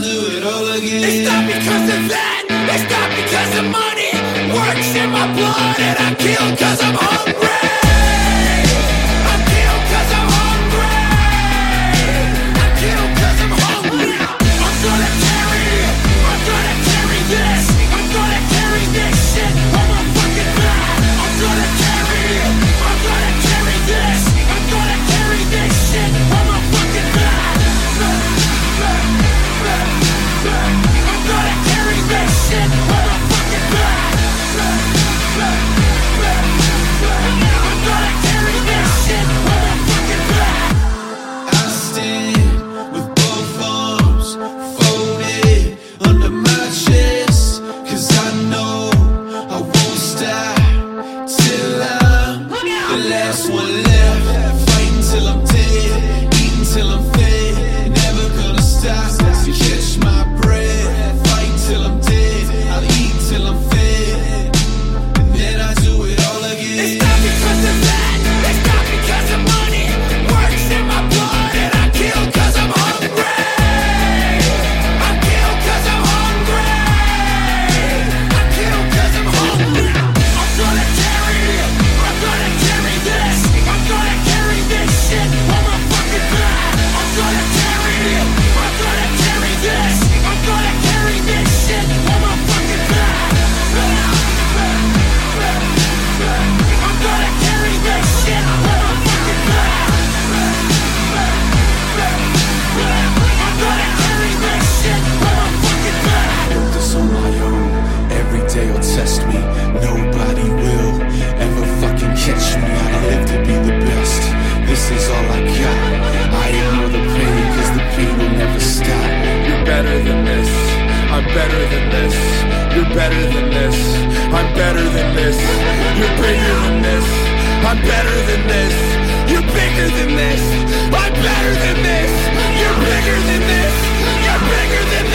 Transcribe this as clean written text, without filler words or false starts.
do it all again. It's not because of that, it's not because of money. Works in my blood and I kill cause I'm hungry. I kill cause I'm hungry. I kill cause I'm hungry. I'm gonna carry this. I'm gonna carry this shit on my fucking back. I'm gonna carry this. I'm gonna carry this shit on my fucking back. I'm gonna carry this shit on my fucking back. I'm gonna carry this shit on my fucking back. I stand with both arms folded under my chest, cause I know I won't stop till I'm the last one left. Fighting till I'm dead, eating till I'm fed, never gonna stop to catch my breath. Fighting till I'm dead, I'll eat till I'm fed, and then I do it all again. It's not because of that, it's not because of money. Works in my blood and I kill cause I'm hungry. I kill cause I'm hungry. I kill cause I'm hungry. I'm gonna carry this. I'm gonna carry this shit on my fucking back. I'm gonna carry this. I'm gonna carry this shit on my fucking back. I'm gonna carry this shit on my fucking back. I'm gonna carry this shit on my fucking back. Built this on my own. Every day will test me. Nobody will ever fucking catch me. I live to be the best. This is all I got. I ignore the pain, cause the pain will never stop. You're better than this. I'm better than this. You're better than this. I'm better than this. You're bigger than this. I'm better than this. You're bigger than this. I'm better than this. You're bigger than this. You're bigger than